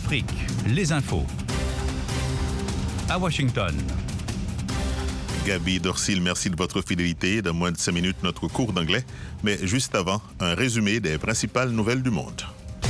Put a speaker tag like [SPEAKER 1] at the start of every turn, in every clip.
[SPEAKER 1] Afrique, les infos. À Washington.
[SPEAKER 2] Gaby Dorsil, merci de votre fidélité. Dans moins de 5 minutes, notre cours d'anglais. Mais juste avant, un résumé des principales nouvelles du monde.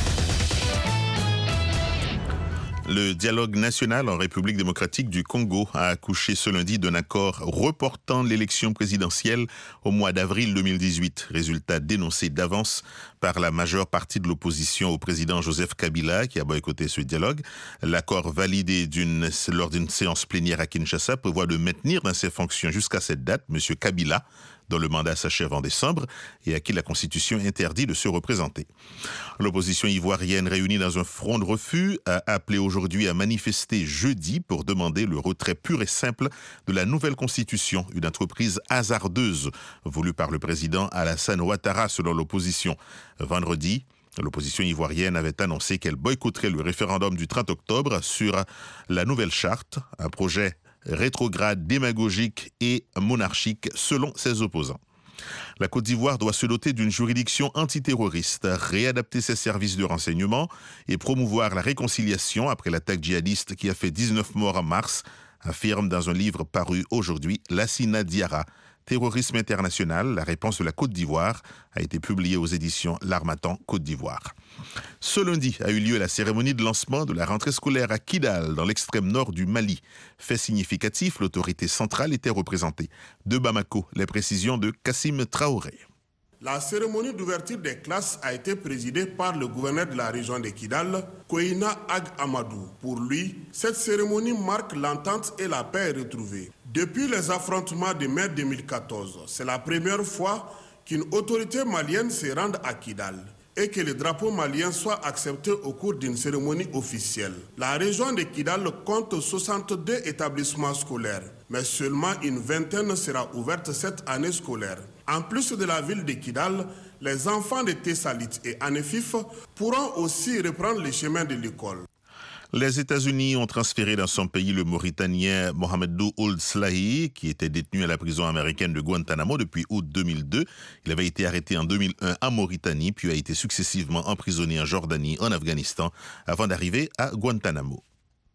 [SPEAKER 2] Le dialogue national en République démocratique du Congo a accouché ce lundi d'un accord reportant l'élection présidentielle au mois d'avril 2018. Résultat dénoncé d'avance par la majeure partie de l'opposition au président Joseph Kabila qui a boycotté ce dialogue. L'accord validé lors d'une séance plénière à Kinshasa prévoit de maintenir dans ses fonctions jusqu'à cette date M. Kabila, dont le mandat s'achève en décembre et à qui la Constitution interdit de se représenter. L'opposition ivoirienne réunie dans un front de refus a appelé aujourd'hui à manifester jeudi pour demander le retrait pur et simple de la nouvelle Constitution, une entreprise hasardeuse voulue par le président Alassane Ouattara selon l'opposition. Vendredi, l'opposition ivoirienne avait annoncé qu'elle boycotterait le référendum du 30 octobre sur la nouvelle charte, un projet rétrograde, démagogique et monarchique selon ses opposants. La Côte d'Ivoire doit se doter d'une juridiction antiterroriste, réadapter ses services de renseignement et promouvoir la réconciliation après l'attaque djihadiste qui a fait 19 morts en mars, affirme dans un livre paru aujourd'hui Lassina Diarra. Terrorisme international, la réponse de la Côte d'Ivoire a été publiée aux éditions L'Harmattan Côte d'Ivoire. Ce lundi a eu lieu la cérémonie de lancement de la rentrée scolaire à Kidal, dans l'extrême nord du Mali. Fait significatif, l'autorité centrale était représentée. De Bamako, les précisions de Kassim Traoré.
[SPEAKER 3] La cérémonie d'ouverture des classes a été présidée par le gouverneur de la région de Kidal, Koina Ag Amadou. Pour lui, cette cérémonie marque l'entente et la paix retrouvée. Depuis les affrontements de mai 2014, c'est la première fois qu'une autorité malienne se rende à Kidal et que le drapeau malien soit accepté au cours d'une cérémonie officielle. La région de Kidal compte 62 établissements scolaires, mais seulement une vingtaine sera ouverte cette année scolaire. En plus de la ville de Kidal, les enfants de Tessalit et Anefif pourront aussi reprendre le chemin de l'école.
[SPEAKER 2] Les États-Unis ont transféré dans son pays le Mauritanien Mohamedou Ould Slahi, qui était détenu à la prison américaine de Guantanamo depuis août 2002. Il avait été arrêté en 2001 en Mauritanie, puis a été successivement emprisonné en Jordanie, en Afghanistan, avant d'arriver à Guantanamo.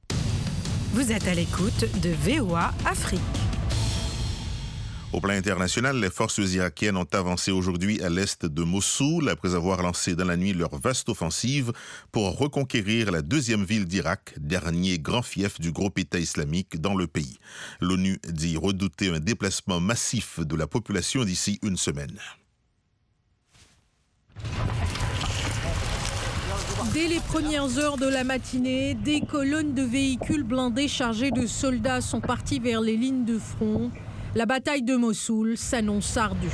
[SPEAKER 4] Vous êtes à l'écoute de VOA Afrique.
[SPEAKER 2] Au plan international, les forces irakiennes ont avancé aujourd'hui à l'est de Mossoul après avoir lancé dans la nuit leur vaste offensive pour reconquérir la deuxième ville d'Irak, dernier grand fief du groupe État islamique dans le pays. L'ONU dit redouter un déplacement massif de la population d'ici une semaine.
[SPEAKER 5] Dès les premières heures de la matinée, des colonnes de véhicules blindés chargés de soldats sont partis vers les lignes de front. La bataille de Mossoul s'annonce ardue.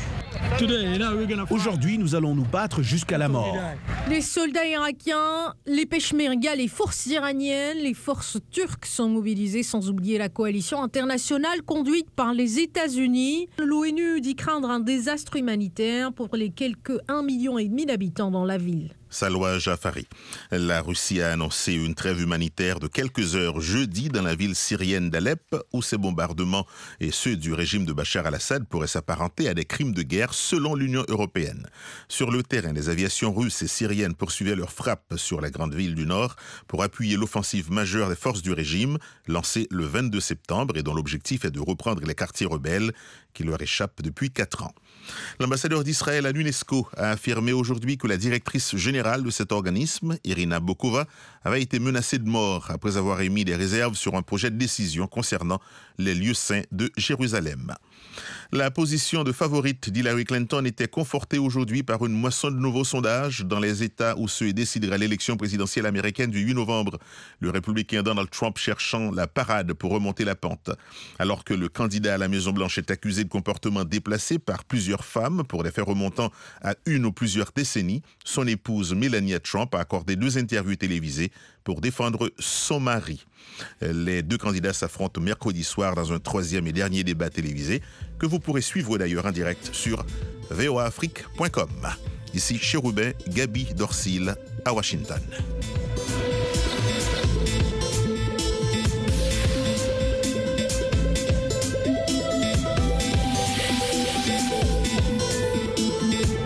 [SPEAKER 6] Aujourd'hui, nous allons nous battre jusqu'à la mort.
[SPEAKER 5] Les soldats irakiens, les Peshmerga, les forces iraniennes, les forces turques sont mobilisées, sans oublier la coalition internationale conduite par les États-Unis. L'ONU dit craindre un désastre humanitaire pour les quelques 1,5 million d'habitants dans la ville.
[SPEAKER 2] Salwa Jafari. La Russie a annoncé une trêve humanitaire de quelques heures jeudi dans la ville syrienne d'Alep, où ces bombardements et ceux du régime de Bachar al-Assad pourraient s'apparenter à des crimes de guerre selon l'Union européenne. Sur le terrain, les aviations russes et syriennes poursuivaient leurs frappes sur la grande ville du Nord pour appuyer l'offensive majeure des forces du régime, lancée le 22 septembre et dont l'objectif est de reprendre les quartiers rebelles qui leur échappent depuis 4 ans. L'ambassadeur d'Israël à l'UNESCO a affirmé aujourd'hui que la directrice générale de cet organisme, Irina Bokova, avait été menacée de mort après avoir émis des réserves sur un projet de décision concernant les lieux saints de Jérusalem. La position de favorite d'Hillary Clinton était confortée aujourd'hui par une moisson de nouveaux sondages dans les États où se décidera l'élection présidentielle américaine du 8 novembre. Le républicain Donald Trump cherchant la parade pour remonter la pente. Alors que le candidat à la Maison-Blanche est accusé de comportements déplacés par plusieurs femmes pour des faits remontant à une ou plusieurs décennies, son épouse Melania Trump a accordé 2 interviews télévisées pour défendre son mari. Les 2 candidats s'affrontent mercredi soir dans un 3e et dernier débat télévisé que vous pourrez suivre d'ailleurs en direct sur voaafrique.com. Ici Chérubin, Gaby Dorsil à Washington.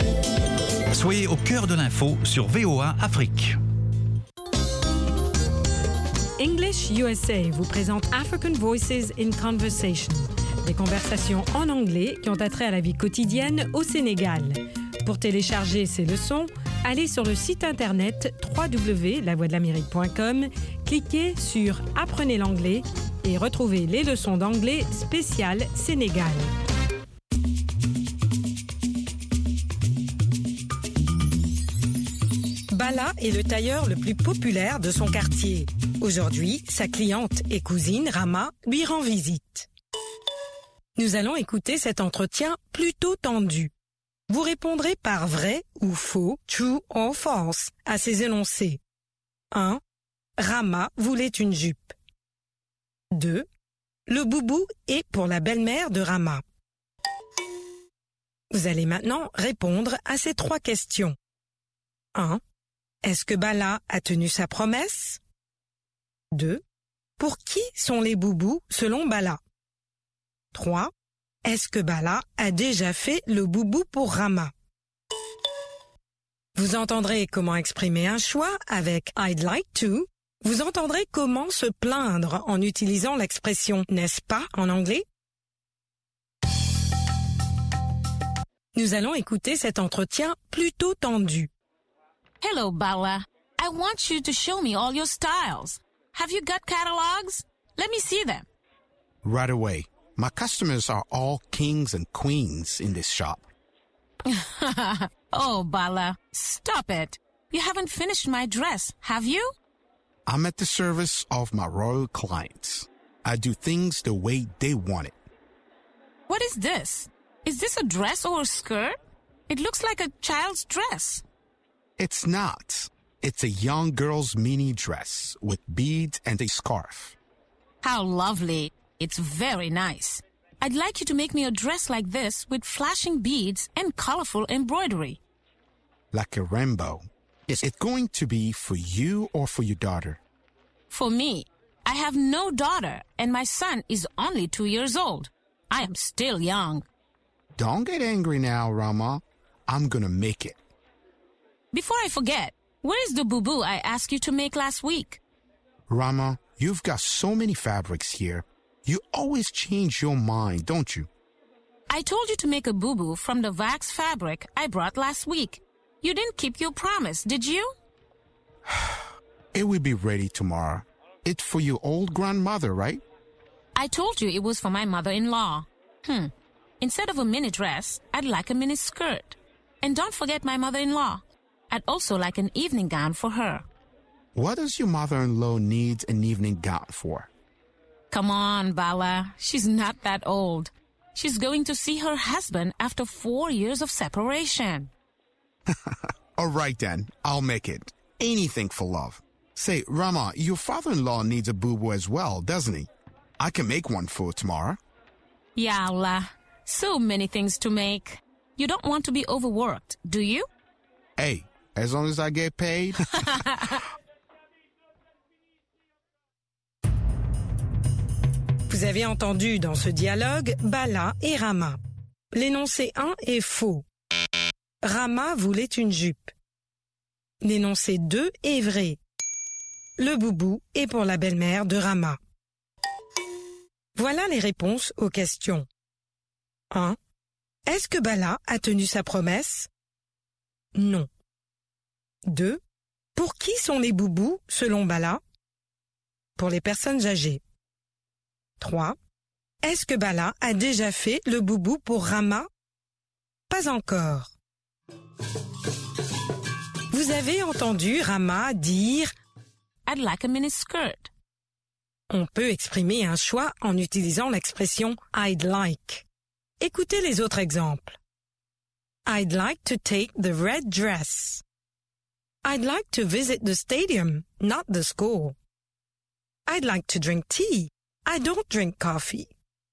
[SPEAKER 1] Soyez au cœur de l'info sur VOA Afrique.
[SPEAKER 4] English USA vous présente African Voices in Conversation, des conversations en anglais qui ont attrait à la vie quotidienne au Sénégal. Pour télécharger ces leçons, allez sur le site internet www.lavoixdelamérique.com, cliquez sur « Apprenez l'anglais » et retrouvez les leçons d'anglais spéciales Sénégal. Bala est le tailleur le plus populaire de son quartier. Aujourd'hui, sa cliente et cousine, Rama, lui rend visite. Nous allons écouter cet entretien plutôt tendu. Vous répondrez par vrai ou faux, true or false, à ces énoncés. 1. Rama voulait une jupe. 2. Le boubou est pour la belle-mère de Rama. Vous allez maintenant répondre à ces 3 questions. 1. Est-ce que Bala a tenu sa promesse? 2. Pour qui sont les boubous selon Bala? 3. Est-ce que Bala a déjà fait le boubou pour Rama? Vous entendrez comment exprimer un choix avec I'd like to. Vous entendrez comment se plaindre en utilisant l'expression « n'est-ce pas » en anglais. Nous allons écouter cet entretien plutôt tendu.
[SPEAKER 7] Hello, Bala. I want you to show me all your styles. Have you got catalogs? Let me see them.
[SPEAKER 6] Right away. My customers are all kings and queens in this shop.
[SPEAKER 7] Oh, Bala, stop it. You haven't finished my dress, have you?
[SPEAKER 6] I'm at the service of my royal clients. I do things the way they want it.
[SPEAKER 7] What is this? Is this a dress or a skirt? It looks like a child's dress.
[SPEAKER 6] It's not. It's a young girl's mini dress with beads and a scarf.
[SPEAKER 7] How lovely. It's very nice. I'd like you to make me a dress like this with flashing beads and colorful embroidery.
[SPEAKER 6] Like a rainbow. Is it going to be for you or for your daughter?
[SPEAKER 7] For me. I have no daughter and my son is only 2 years old. I am still young.
[SPEAKER 6] Don't get angry now, Rama. I'm gonna make it.
[SPEAKER 7] Before I forget, where is the boubou I asked you to make last week?
[SPEAKER 6] Rama, you've got so many fabrics here. You always change your mind, don't you?
[SPEAKER 7] I told you to make a boubou from the wax fabric I brought last week. You didn't keep your promise, did you?
[SPEAKER 6] It will be ready tomorrow. It's for your old grandmother, right?
[SPEAKER 7] I told you it was for my mother-in-law. Instead of a mini dress, I'd like a mini skirt. And don't forget my mother-in-law. I'd also like an evening gown for her.
[SPEAKER 6] What does your mother-in-law need an evening gown for?
[SPEAKER 7] Come on, Bala. She's not that old. She's going to see her husband after 4 years of separation.
[SPEAKER 6] All right, then. I'll make it. Anything for love. Say, Rama, your father-in-law needs a boo-boo as well, doesn't he? I can make one for tomorrow.
[SPEAKER 7] Yeah, Allah. So many things to make. You don't want to be overworked, do you?
[SPEAKER 6] Hey, as long as I get paid.
[SPEAKER 4] Vous avez entendu dans ce dialogue Bala et Rama. L'énoncé 1 est faux. Rama voulait une jupe. L'énoncé 2 est vrai. Le boubou est pour la belle-mère de Rama. Voilà les réponses aux questions. 1. Est-ce que Bala a tenu sa promesse? Non. 2. Pour qui sont les boubous selon Bala? Pour les personnes âgées. 3. Est-ce que Bala a déjà fait le boubou pour Rama? Pas encore. Vous avez entendu Rama dire
[SPEAKER 7] « I'd like a mini skirt ».
[SPEAKER 4] On peut exprimer un choix en utilisant l'expression « I'd like ». Écoutez les autres exemples. I'd like to take the red dress. I'd like to visit the stadium, not the school. I'd like to drink tea. I don't drink coffee.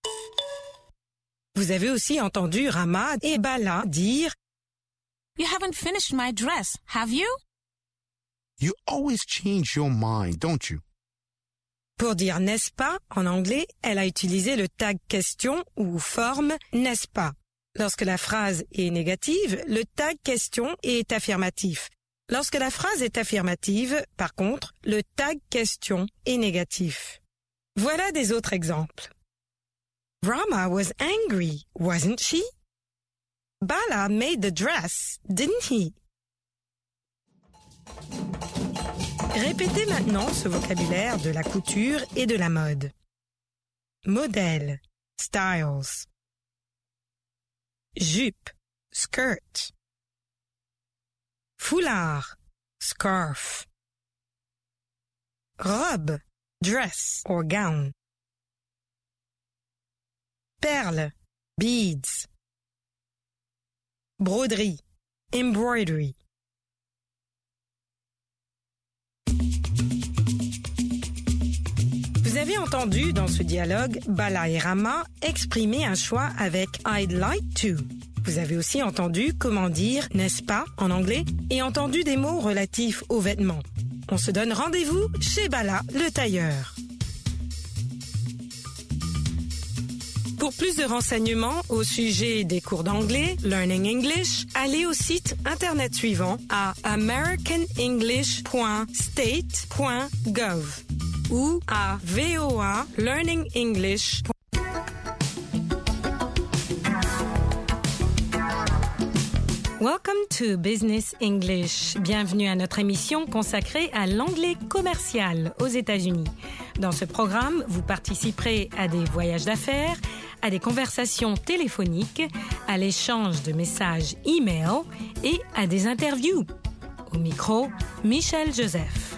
[SPEAKER 4] Vous avez aussi entendu Rama et Bala dire
[SPEAKER 7] You haven't finished my dress, have you?
[SPEAKER 6] You always change your mind, don't you?
[SPEAKER 4] Pour dire n'est-ce pas, en anglais, elle a utilisé le tag question ou forme n'est-ce pas. Lorsque la phrase est négative, le tag question est affirmatif. Lorsque la phrase est affirmative, par contre, le tag question est négatif. Voilà des autres exemples. Rama was angry, wasn't she? Bala made the dress, didn't he? Répétez maintenant ce vocabulaire de la couture et de la mode. Modèle, styles. Jupe, skirt. Foulard, scarf. Robe, dress or gown. Perles, beads. Broderie, embroidery. Vous avez entendu dans ce dialogue Bala et Rama exprimer un choix avec I'd like to. Vous avez aussi entendu comment dire n'est-ce pas en anglais et entendu des mots relatifs aux vêtements. On se donne rendez-vous chez Bala le tailleur. Pour plus de renseignements au sujet des cours d'anglais, Learning English, allez au site internet suivant à americanenglish.state.gov ou à VOA Learning English. Welcome to Business English. Bienvenue à notre émission consacrée à l'anglais commercial aux États-Unis. Dans ce programme, vous participerez à des voyages d'affaires, à des conversations téléphoniques, à l'échange de messages e-mail et à des interviews. Au micro, Michel Joseph.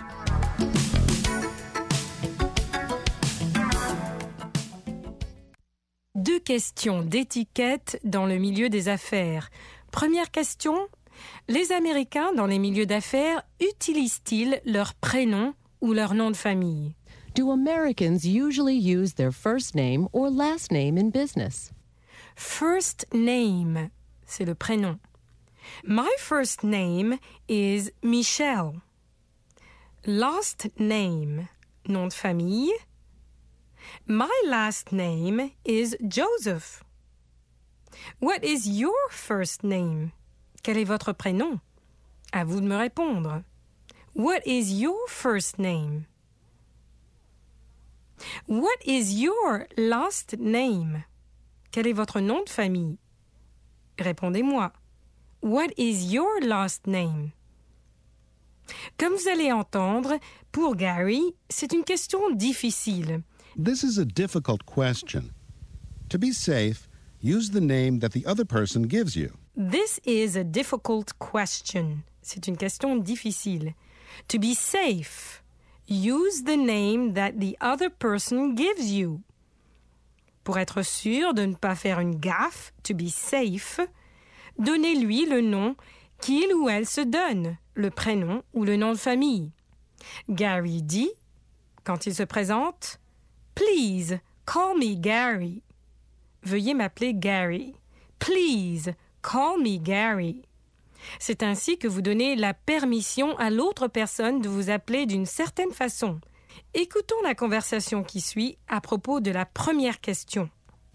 [SPEAKER 4] Deux questions d'étiquette dans le milieu des affaires. Première question, les Américains dans les milieux d'affaires utilisent-ils leur prénom ou leur nom de famille?
[SPEAKER 8] Do Americans usually use their first name or last name in business?
[SPEAKER 4] First name, c'est le prénom. My first name is Michelle. Last name, nom de famille. My last name is Joseph. What is your first name? Quel est votre prénom? À vous de me répondre. What is your first name? What is your last name? Quel est votre nom de famille? Répondez-moi. What is your last name? Comme vous allez entendre, pour Gary, c'est une question difficile.
[SPEAKER 9] This is a difficult question. To be safe, use the name that the other person gives you.
[SPEAKER 4] This is a difficult question. C'est une question difficile. To be safe, use the name that the other person gives you. Pour être sûr de ne pas faire une gaffe, to be safe, donnez-lui le nom qu'il ou elle se donne, le prénom ou le nom de famille. Gary dit, quand il se présente, « Please, call me Gary ». Veuillez m'appeler Gary. Please, call me Gary. C'est ainsi que vous donnez la permission à l'autre personne de vous appeler d'une certaine façon. Écoutons la conversation qui suit à propos de la première question.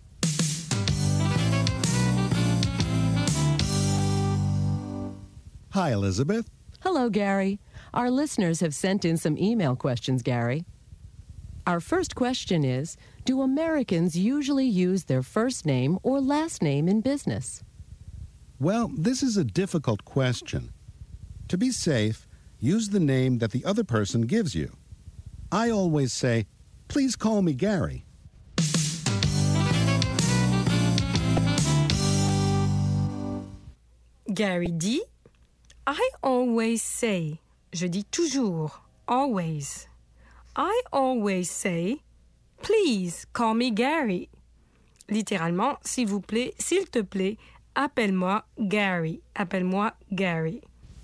[SPEAKER 9] Hi, Elizabeth.
[SPEAKER 8] Hello, Gary. Our listeners have sent in some email questions, Gary. Our first question is, do Americans usually use their first name or last name in business?
[SPEAKER 9] Well, this is a difficult question. To be safe, use the name that the other person gives you. I always say, please call me Gary.
[SPEAKER 4] Gary dit, I always say, je dis toujours, always. I always say, please call me Gary. Littéralement, s'il vous plaît, s'il te plaît, appelle-moi Gary. Appelle-moi Gary.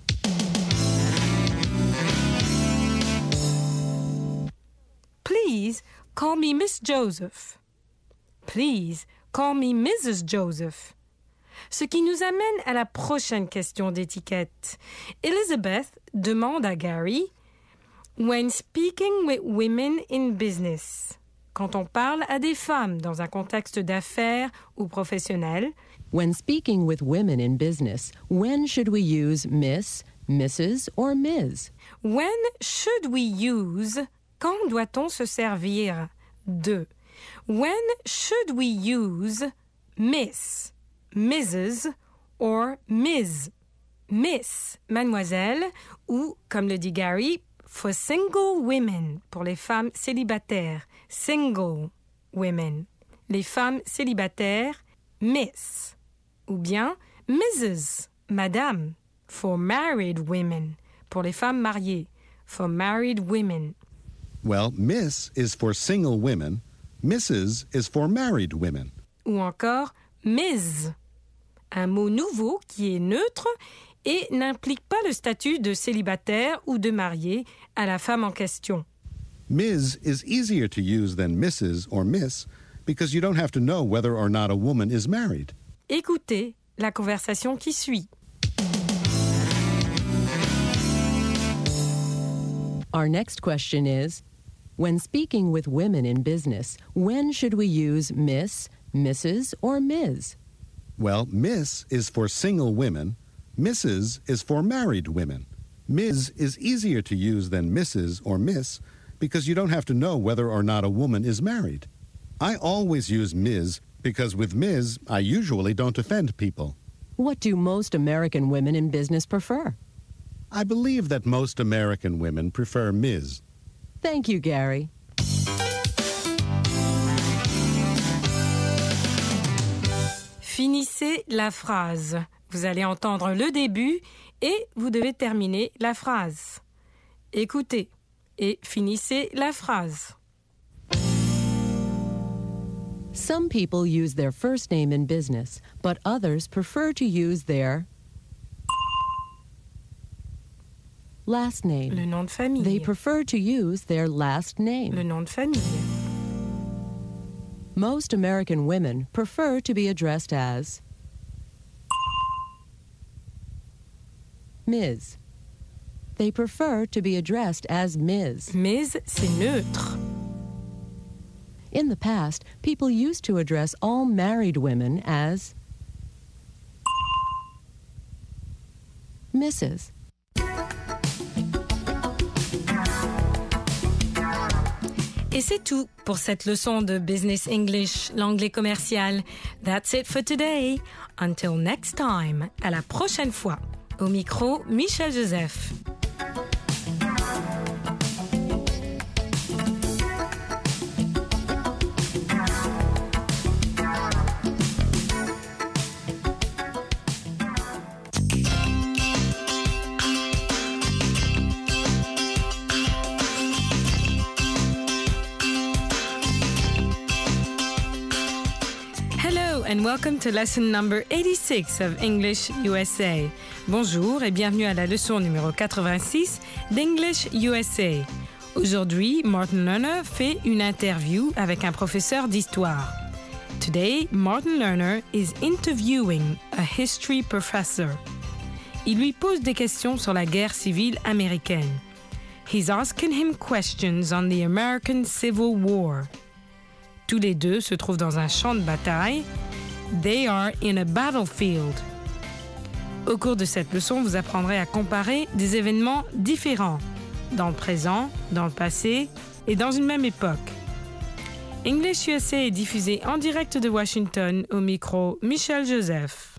[SPEAKER 4] Please call me Miss Joseph. Please call me Mrs. Joseph. Ce qui nous amène à la prochaine question d'étiquette. Elizabeth demande à Gary, when speaking with women in business, quand on parle à des femmes dans un contexte d'affaires ou professionnel,
[SPEAKER 8] When speaking with women in business, when should we use Miss, Mrs. or Ms.
[SPEAKER 4] When should we use, quand doit-on se servir de? When should we use Miss, Mrs. or Ms? Miss, mademoiselle, ou, comme le dit Gary, for single women, pour les femmes célibataires, single women. Les femmes célibataires, Miss. Ou bien Mrs., madame, for married women, pour les femmes mariées, for married women.
[SPEAKER 9] Well, Miss is for single women. Mrs. is for married women.
[SPEAKER 4] Ou encore Ms., un mot nouveau qui est neutre et n'implique pas le statut de célibataire ou de marié à la femme en question.
[SPEAKER 9] Ms. is easier to use than Mrs. or Miss because you don't have to know whether or not a woman is married.
[SPEAKER 4] Écoutez la conversation qui suit.
[SPEAKER 8] Our next question is, when speaking with women in business, when should we use Miss, Mrs., or Ms?
[SPEAKER 9] Well, Miss is for single women. Mrs. is for married women. Ms. is easier to use than Mrs. or Miss because you don't have to know whether or not a woman is married. I always use Ms. because with Ms. I usually don't offend people.
[SPEAKER 8] What do most American women in business prefer?
[SPEAKER 9] I believe that most American women prefer Ms.
[SPEAKER 8] Thank you, Gary.
[SPEAKER 4] Finissez la phrase. Vous allez entendre le début et vous devez terminer la phrase. Écoutez et finissez la phrase.
[SPEAKER 8] Some people use their first name in business, but others prefer to use their last name.
[SPEAKER 4] Le nom de famille.
[SPEAKER 8] They prefer to use their last name.
[SPEAKER 4] Le nom de famille.
[SPEAKER 8] Most American women prefer to be addressed as Ms. They prefer to be addressed as Ms.
[SPEAKER 4] Ms, c'est neutre.
[SPEAKER 8] In the past, people used to address all married women as Mrs.
[SPEAKER 4] Et c'est tout pour cette leçon de Business English, l'anglais commercial. That's it for today. Until next time. À la prochaine fois. Au micro, Michel Joseph. And welcome to lesson number 86 of English USA. Bonjour et bienvenue à la leçon numéro 86 d'English USA. Aujourd'hui, Martin Lerner fait une interview avec un professeur d'histoire. Today, Martin Lerner is interviewing a history professor. Il lui pose des questions sur la guerre civile américaine. He's asking him questions on the American Civil War. Tous les deux se trouvent dans un champ de bataille. They are in a battlefield. Au cours de cette leçon, vous apprendrez à comparer des événements différents, dans le présent, dans le passé et dans une même époque. English USA est diffusé en direct de Washington au micro Michel Joseph.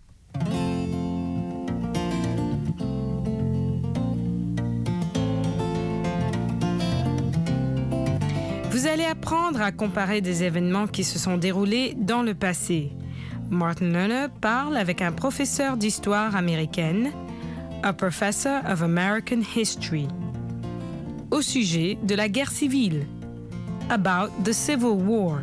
[SPEAKER 4] Vous allez apprendre à comparer des événements qui se sont déroulés dans le passé. Martin Lerner parle avec un professeur d'histoire américaine, a professor of American history, au sujet de la guerre civile, about the Civil War.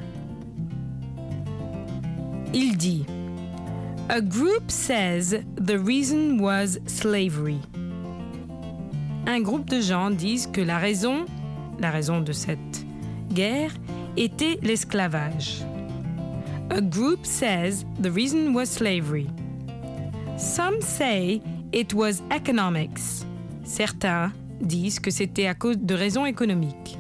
[SPEAKER 4] Il dit, a group says the reason was slavery. Un groupe de gens disent que la raison de cette guerre était l'esclavage. A group says the reason was slavery. Some say it was economics. Certains disent que c'était à cause de raisons économiques.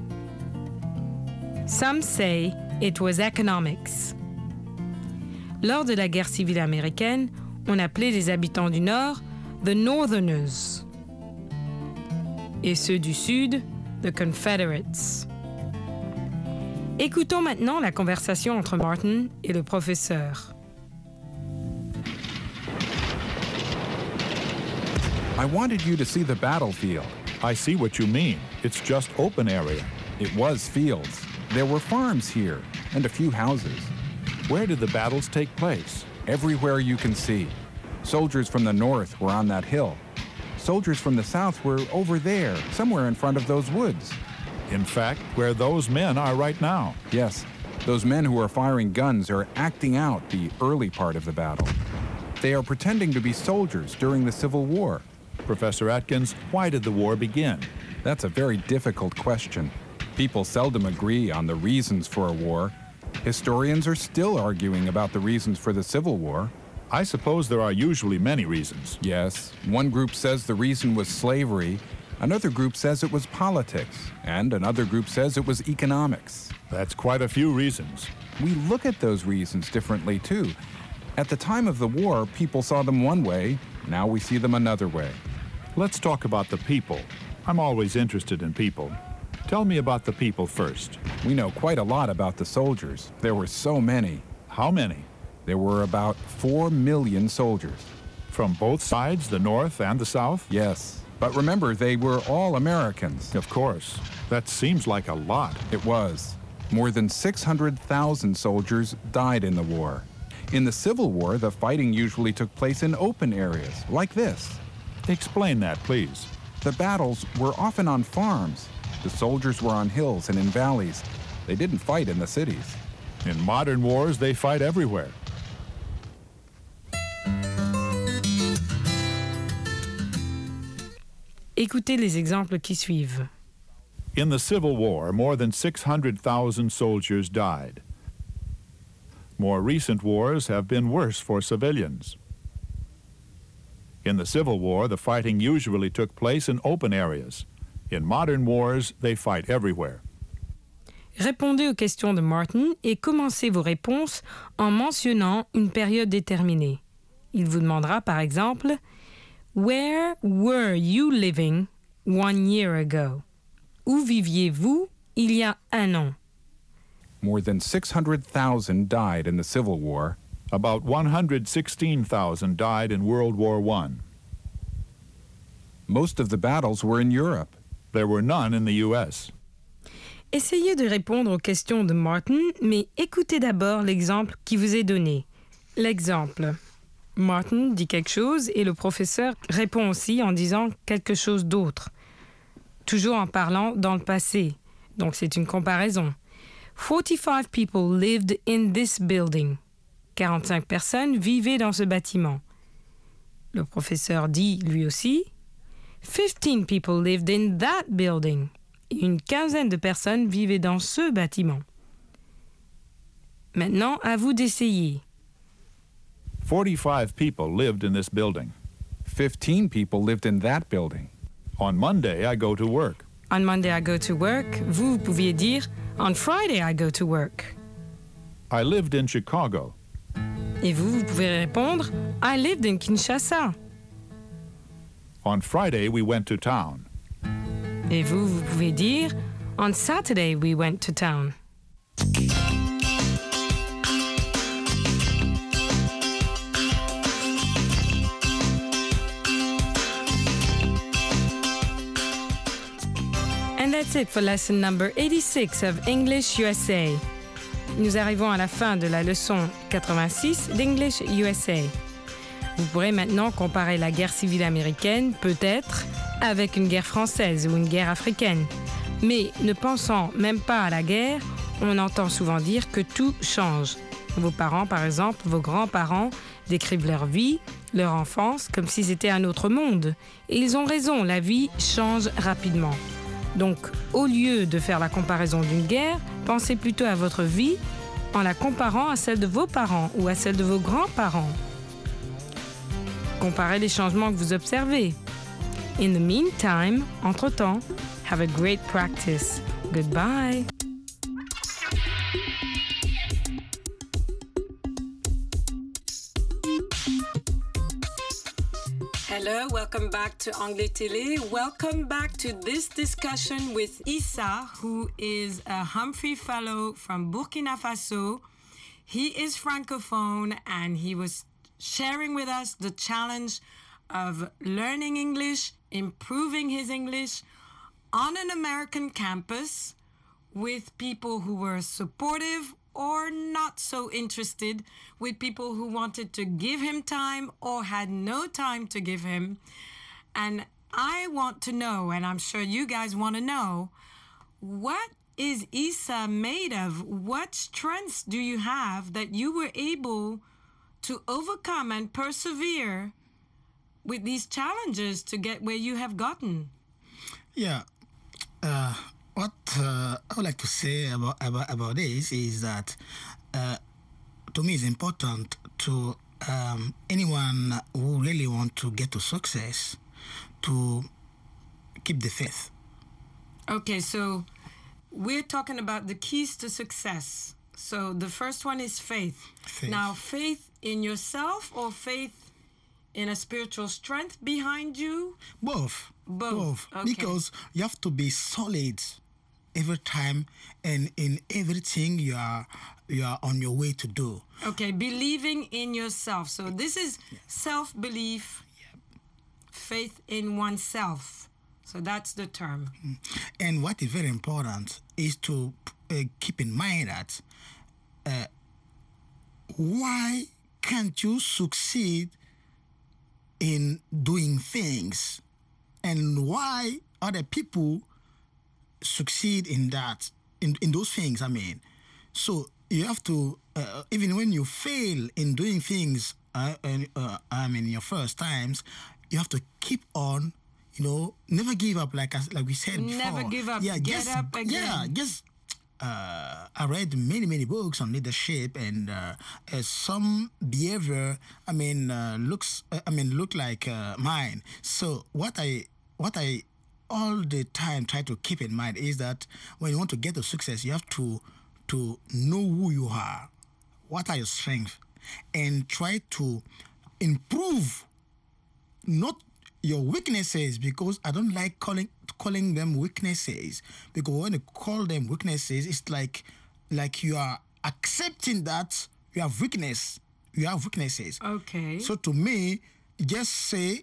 [SPEAKER 4] Some say it was economics. Lors de la guerre civile américaine, on appelait les habitants du Nord the Northerners. Et ceux du Sud, the Confederates. Écoutons maintenant la conversation entre Martin et le professeur.
[SPEAKER 10] I wanted you to see the battlefield.
[SPEAKER 11] I see what you mean. It's just open area.
[SPEAKER 10] It was fields. There were farms here and a few houses.
[SPEAKER 11] Where did the battles take place?
[SPEAKER 10] Everywhere you can see. Soldiers from the north were on that hill. Soldiers from the south were over there, somewhere in front of those woods.
[SPEAKER 11] In fact, where those men are right now.
[SPEAKER 10] Yes, those men who are firing guns are acting out the early part of the battle. They are pretending to be soldiers during the Civil War.
[SPEAKER 11] Professor Atkins, why did the war begin?
[SPEAKER 10] That's a very difficult question. People seldom agree on the reasons for a war. Historians are still arguing about the reasons for the Civil War.
[SPEAKER 11] I suppose there are usually many reasons.
[SPEAKER 10] Yes, one group says the reason was slavery, another group says it was politics, and another group says it was economics.
[SPEAKER 11] That's quite a few reasons.
[SPEAKER 10] We look at those reasons differently, too. At the time of the war, people saw them one way, now we see them another way.
[SPEAKER 11] Let's talk about the people. I'm always interested in people. Tell me about the people first.
[SPEAKER 10] We know quite a lot about the soldiers. There were so many.
[SPEAKER 11] How many?
[SPEAKER 10] There were about 4 million soldiers.
[SPEAKER 11] From both sides, the North and the South?
[SPEAKER 10] Yes. But remember, they were all Americans.
[SPEAKER 11] Of course. That seems like a lot.
[SPEAKER 10] It was. More than 600,000 soldiers died in the war. In the Civil War, the fighting usually took place in open areas, like this.
[SPEAKER 11] Explain that, please.
[SPEAKER 10] The battles were often on farms. The soldiers were on hills and in valleys. They didn't fight in the cities.
[SPEAKER 11] In modern wars, they fight everywhere.
[SPEAKER 4] Écoutez les exemples qui suivent.
[SPEAKER 11] In the Civil War, more than 600,000 soldiers died. More recent wars have been worse for civilians. In the Civil War, the fighting usually took place in open areas. In modern wars, they fight everywhere.
[SPEAKER 4] Répondez aux questions de Martin et commencez vos réponses en mentionnant une période déterminée. Il vous demandera par exemple « Where were you living 1 year ago » Où viviez-vous il y a 1 an?
[SPEAKER 10] More than 600,000 died in the Civil War.
[SPEAKER 11] About 116,000 died in World War I.
[SPEAKER 10] Most of the battles were in Europe.
[SPEAKER 11] There were none in the U.S.
[SPEAKER 4] Essayez de répondre aux questions de Martin, mais écoutez d'abord l'exemple qui vous est donné. L'exemple. Martin dit quelque chose et le professeur répond aussi en disant quelque chose d'autre. Toujours en parlant dans le passé. Donc c'est une comparaison. 45 people lived in this building. 45 personnes vivaient dans ce bâtiment. Le professeur dit lui aussi 15 people lived in that building. Une quinzaine de personnes vivaient dans ce bâtiment. Maintenant, à vous d'essayer.
[SPEAKER 11] 45 people lived in this building.
[SPEAKER 10] 15 people lived in that building.
[SPEAKER 11] On Monday, I go to work.
[SPEAKER 4] On Monday, I go to work. Vous pouviez dire On Friday, I go to work.
[SPEAKER 11] I lived in Chicago.
[SPEAKER 4] Et vous pouvez répondre I lived in Kinshasa.
[SPEAKER 11] On Friday, we went to town.
[SPEAKER 4] Et vous pouvez dire On Saturday, we went to town. And that's it for lesson number 86 of English USA. Nous arrivons à la fin de la leçon 86 d'English USA. Vous pourrez maintenant comparer la guerre civile américaine, peut-être, avec une guerre française ou une guerre africaine. Mais ne pensant même pas à la guerre, on entend souvent dire que tout change. Vos parents, par exemple, vos grands-parents décrivent leur vie, leur enfance, comme si c'était un autre monde. Et ils ont raison, la vie change rapidement. Donc, au lieu de faire la comparaison d'une guerre, pensez plutôt à votre vie en la comparant à celle de vos parents ou à celle de vos grands-parents. Comparez les changements que vous observez. In the meantime, entre-temps, have a great practice. Goodbye. Hello, welcome back to Anglais Télé. Welcome back to this discussion with Issa, who is a Humphrey Fellow from Burkina Faso. He is Francophone, and he was sharing with us the challenge of learning English, improving his English on an American campus with people who were supportive or not so interested, with people who wanted to give him time or had no time to give him. And I want to know, and I'm sure you guys want to know, what is Issa made of? What strengths do you have that you were able to overcome and persevere with these challenges to get where you have gotten?
[SPEAKER 12] Yeah. What I would like to say about this is that to me it's important to anyone who really want to get to success to keep the faith.
[SPEAKER 4] Okay, so we're talking about the keys to success. So the first one is faith. Now, faith in yourself or faith in a spiritual strength behind you?
[SPEAKER 12] Both.
[SPEAKER 4] Okay.
[SPEAKER 12] Because you have to be solid every time and in everything you are on your way to do.
[SPEAKER 4] Okay, believing in yourself. So this is self-belief, faith in oneself. So that's the term.
[SPEAKER 12] And what is very important is to keep in mind that why can't you succeed in doing things, and why other people succeed in that, in those things, I mean. So you have to, even when you fail in doing things, your first times, you have to keep on, never give up, like we said before.
[SPEAKER 4] Never give up, get up again.
[SPEAKER 12] I read many books on leadership, and some behavior, look like mine. So what I all the time try to keep in mind is that when you want to get to success, you have to know who you are, what are your strengths, and try to improve not your weaknesses, because I don't like calling them weaknesses, because when you call them weaknesses, it's like you are accepting that you have weaknesses.
[SPEAKER 4] Okay.
[SPEAKER 12] So to me, just say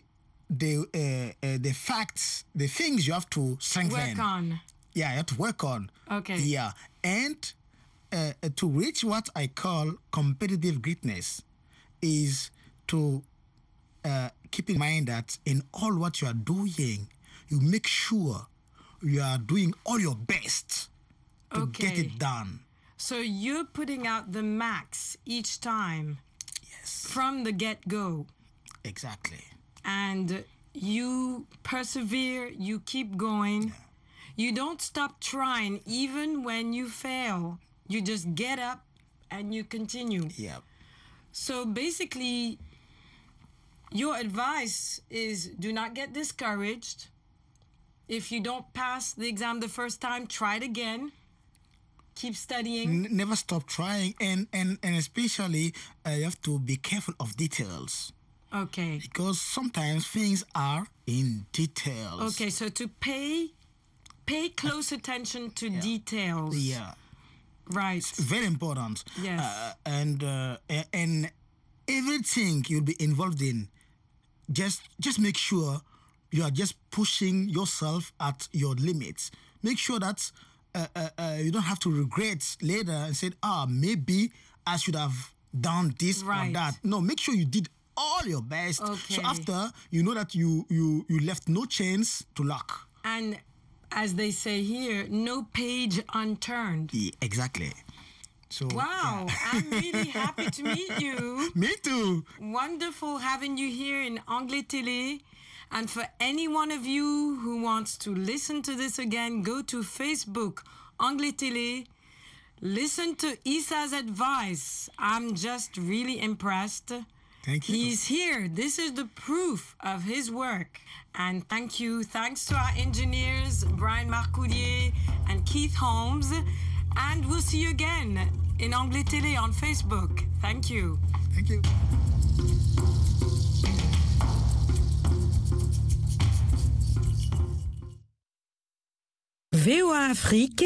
[SPEAKER 12] the facts, the things you have to strengthen.
[SPEAKER 4] Work on.
[SPEAKER 12] Yeah, you have to work on.
[SPEAKER 4] Okay.
[SPEAKER 12] Yeah, and to reach what I call competitive greatness is to keep in mind that in all what you are doing, you make sure you are doing all your best to get it done.
[SPEAKER 4] So you're putting out the max each time.
[SPEAKER 12] Yes.
[SPEAKER 4] From the get-go.
[SPEAKER 12] Exactly.
[SPEAKER 4] And you persevere, you keep going. Yeah. You don't stop trying even when you fail. You just get up and you continue.
[SPEAKER 12] Yeah.
[SPEAKER 4] So basically, your advice is do not get discouraged. If you don't pass the exam the first time, try it again. Keep studying.
[SPEAKER 12] Never stop trying, and especially you have to be careful of details.
[SPEAKER 4] Okay.
[SPEAKER 12] Because sometimes things are in details.
[SPEAKER 4] Okay, so to pay close attention to details.
[SPEAKER 12] Yeah.
[SPEAKER 4] Right.
[SPEAKER 12] It's very important.
[SPEAKER 4] Yes.
[SPEAKER 12] And everything you'll be involved in, just make sure you are just pushing yourself at your limits. Make sure that you don't have to regret later and say, maybe I should have done this or that. No, make sure you did all your best.
[SPEAKER 4] Okay.
[SPEAKER 12] So after, you know that you left no chance to luck.
[SPEAKER 4] And as they say here, no page unturned.
[SPEAKER 12] Yeah, exactly. So,
[SPEAKER 4] wow, I'm really happy to meet you.
[SPEAKER 12] Me too.
[SPEAKER 4] Wonderful having you here in Anglais Télé. And for any one of you who wants to listen to this again, go to Facebook, Anglais Télé. Listen to Issa's advice. I'm just really impressed.
[SPEAKER 12] Thank you.
[SPEAKER 4] He's here. This is the proof of his work. And thank you. Thanks to our engineers, Brian Marcoulier and Keith Holmes. And we'll see you again in Anglais Télé on Facebook. Thank you.
[SPEAKER 12] Thank you.
[SPEAKER 4] VOA Afrique